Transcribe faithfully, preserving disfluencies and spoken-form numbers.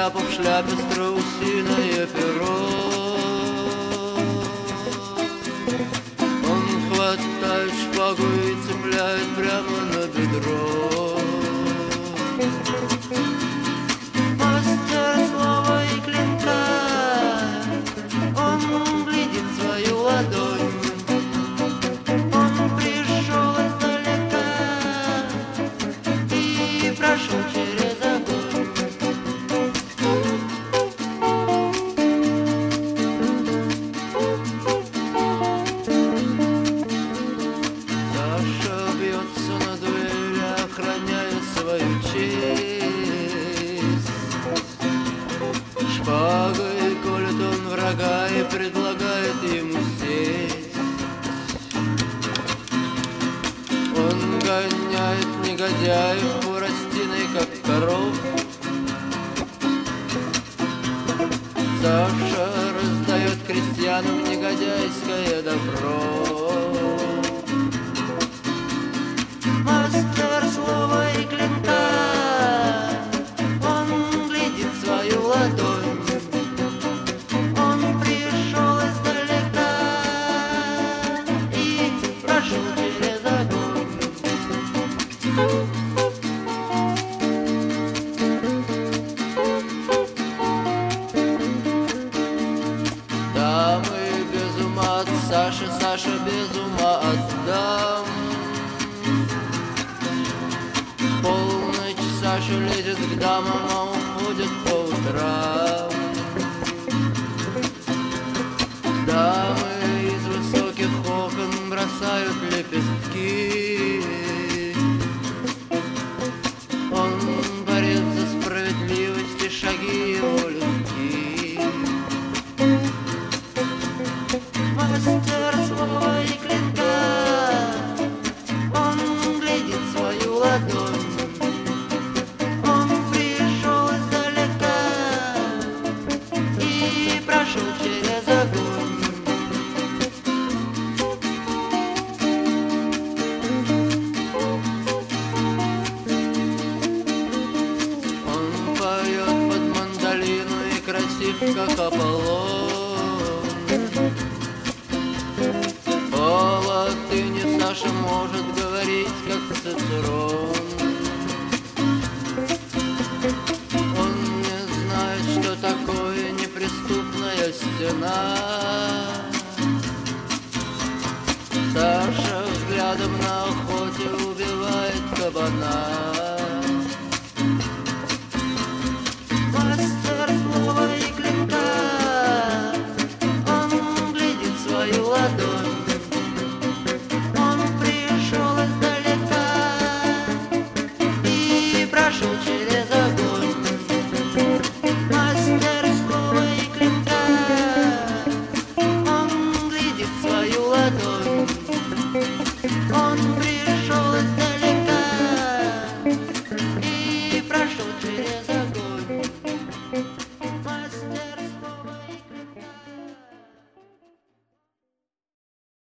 шляпу, в шляпе страусиное перо. Он хватает шпагу и цепляет прямо на бедро. Мастер слова и клинка, он глядит свою ладонь. Он пришел издалека и прошел через огонь. Саша бьется на дуэли, охраняя свою честь. Шпагой колет он врага и предлагает ему сесть. Он гоняет негодяев хворостиной, как коров. Саша раздает крестьянам негодяйское добро. Мастер слова и клинка, он глядит свою ладонь. Он пришел издалека и прошел через огонь. Дамы без ума от Саши, Саша без ума от дам. Полночь Саша лезет к дамам, а уходит по утрам. Дамы из высоких окон бросают лепестки. Он борется за справедливость, и шаги его легки. Мастер слова и клинка, он глядит свою ладонь. Он пришел издалека и прошел через огонь. Он поет под мандолину и красив, как Аполлон. По латыни Саша может говорить, как Цицерон. Он не знает, что такое неприступная стена. Саша взглядом на охоте убивает кабана.